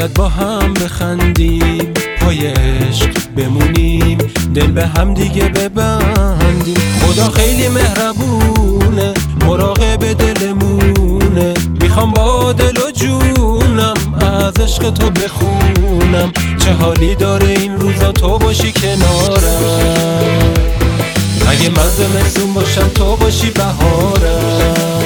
باید با هم بخندیم، پای عشق بمونیم، دل به هم دیگه ببندیم. خدا خیلی مهربونه، مراقب دلمونه، میخوام با دل و جونم از عشق تو بخونم. چه حالی داره این روزا تو باشی کنارم، اگه من زمستون باشم تو باشی بهارم.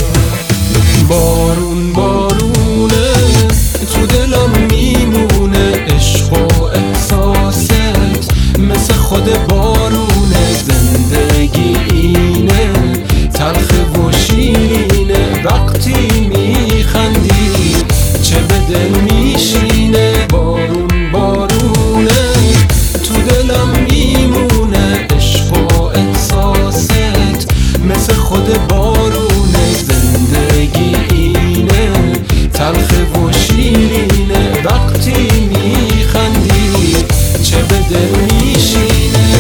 بارون بارونه تو دلم میمونه، عشق و احساست مثل خود بارونه. زندگی اینه تلخ و شیرینه، وقتی میخندی چه به دل میشینه. بارون بارونه تو دلم میمونه، عشق و احساست مثل خود بارونه. زندگی اینه تلخ و شیرینه، وقتی میخندی چه به دل میشینه.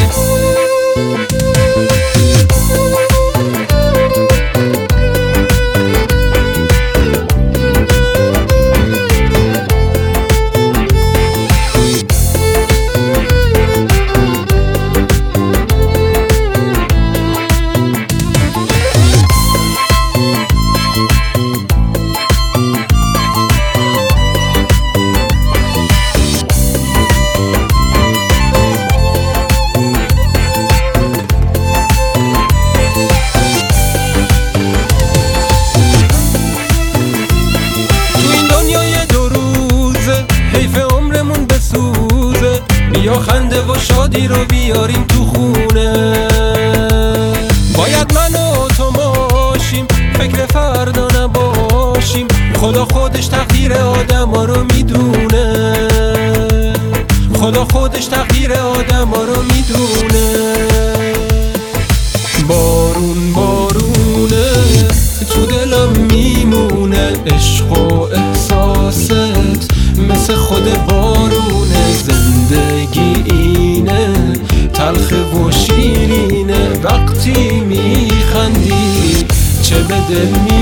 بیا خنده و شادی رو بیاریم تو خونه، باید من و تو باشیم، فکر فردا نباشیم. خدا خودش تقدیر آدم ها رو میدونه، خدا خودش تقدیر آدم ها رو میدونه. بارون بارونه تو دلم میمونه، عشق و احساست مثل خود بارونه. زندگی اینه تلخ و شیرینه، وقتی میخندی چه به دل